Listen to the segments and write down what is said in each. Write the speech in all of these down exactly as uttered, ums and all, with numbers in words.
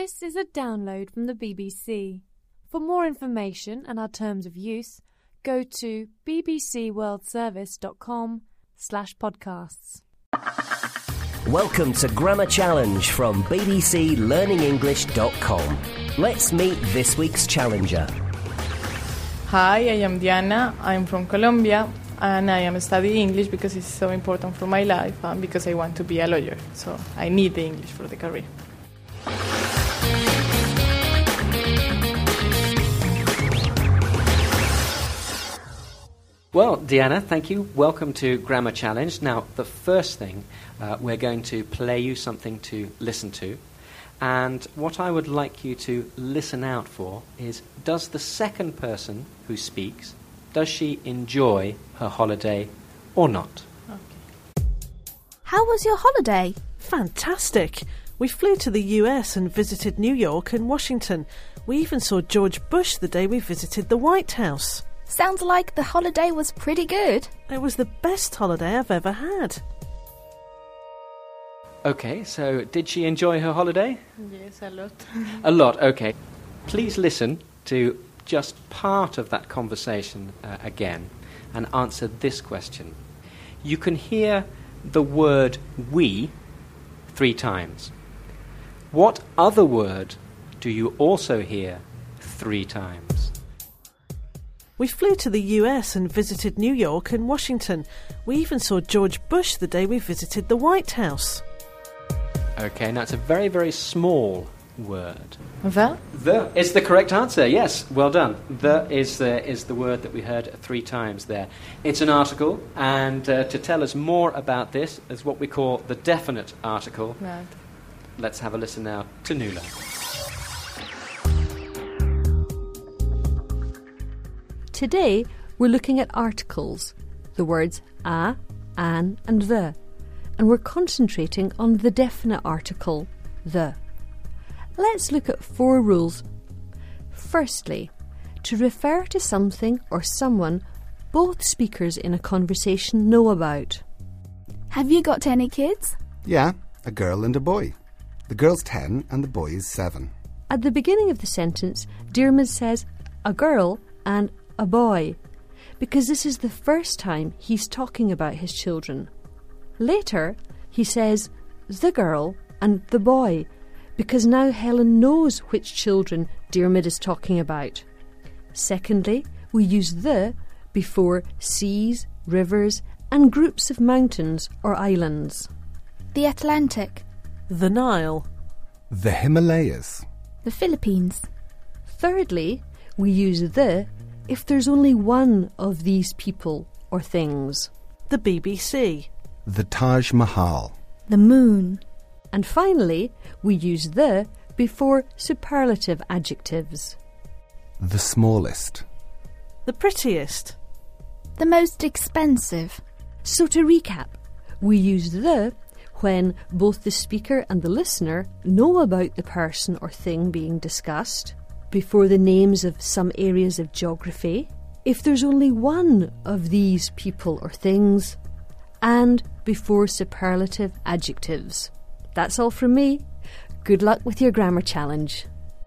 This is a download from the B B C. For more information and our terms of use, go to bbcworldservice.com slash podcasts. Welcome to Grammar Challenge from b b c learning english dot com. Let's meet this week's challenger. Hi, I am Diana. I'm from Colombia and I am studying English because it's so important for my life and because I want to be a lawyer. So I need the English for the career. Well, Deanna, thank you. Welcome to Grammar Challenge. Now, the first thing, uh, we're going to play you something to listen to. And what I would like you to listen out for is, does the second person who speaks, does she enjoy her holiday or not? Okay. How was your holiday? Fantastic! We flew to the U S and visited New York and Washington. We even saw George Bush the day we visited the White House. Sounds like the holiday was pretty good. It was the best holiday I've ever had. Okay, so did she enjoy her holiday? Yes, a lot. A lot, okay. Please listen to just part of that conversation uh, again and answer this question. You can hear the word we three times. What other word do you also hear three times? We flew to the U S and visited New York and Washington. We even saw George Bush the day we visited the White House. Okay, now it's a very, very small word. The? The is the correct answer, yes, well done. The is the, is the word that we heard three times there. It's an article, and uh, to tell us more about this is what we call the definite article. Right. Let's have a listen now to Nuala. Today, we're looking at articles, the words a, an and the, and we're concentrating on the definite article, the. Let's look at four rules. Firstly, to refer to something or someone both speakers in a conversation know about. Have you got any kids? Yeah, a girl and a boy. The girl's ten and the boy is seven. At the beginning of the sentence, Diarmuid says a girl and a boy, because this is the first time he's talking about his children. Later, he says the girl and the boy, because now Helen knows which children Diarmuid is talking about. Secondly, we use the before seas, rivers, and groups of mountains or islands. The Atlantic. The Nile. The Himalayas. The Philippines. Thirdly, we use the if there's only one of these people or things. The B B C. The Taj Mahal. The moon. And finally, we use the before superlative adjectives. The smallest. The prettiest. The most expensive. So to recap, we use the when both the speaker and the listener know about the person or thing being discussed, before the names of some areas of geography, if there's only one of these people or things, and before superlative adjectives. That's all from me. Good luck with your grammar challenge.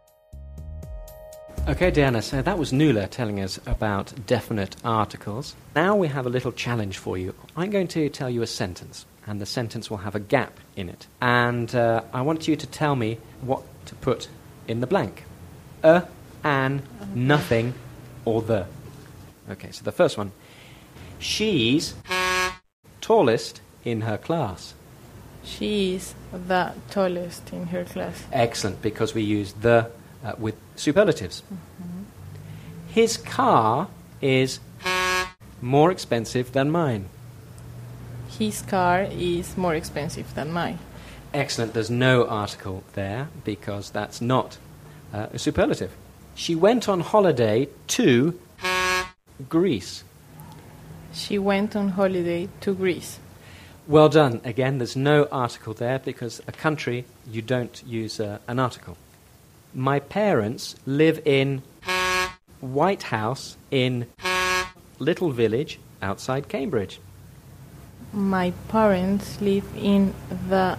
Okay, Diana, so that was Nuala telling us about definite articles. Now we have a little challenge for you. I'm going to tell you a sentence, and the sentence will have a gap in it. And uh, I want you to tell me what to put in the blank. A, an, nothing, or the. Okay, so the first one. She's tallest in her class. She is the tallest in her class. Excellent, because we use the uh, with superlatives. Mm-hmm. His car is more expensive than mine. His car is more expensive than mine. Excellent, there's no article there because that's not uh, a superlative. She went on holiday to Greece. She went on holiday to Greece. Well done. Again, there's no article there because a country, you don't use uh, an article. My parents live in White House in little village outside Cambridge. My parents live in the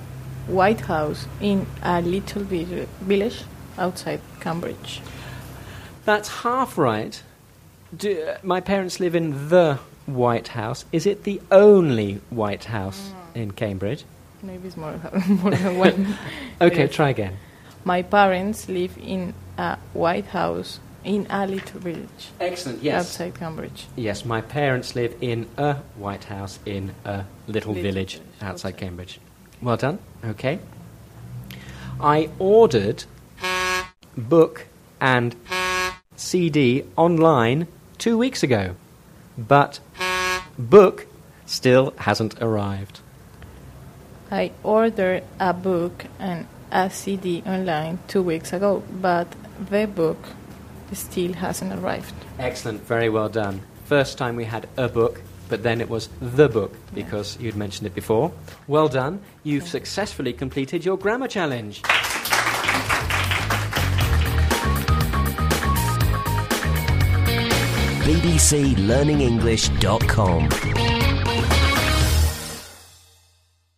white house in a little vi- village outside Cambridge. That's half right. Do, uh, my parents live in the White House. Is it the only White House mm. in Cambridge? Maybe it's more, more than one. Okay, Yes. try again. My parents live in a white house in a little village Excellent, yes. outside Cambridge. Yes, my parents live in a White House in a little, Little village village outside outside. Cambridge. Well done. Okay. I ordered book and C D online two weeks ago, but book still hasn't arrived. I ordered a book and a C D online two weeks ago, but the book still hasn't arrived. Excellent, very well done. First time we had a book, but then it was the book because you'd mentioned it before. Well done. You've successfully completed your grammar challenge. b b c learning english dot com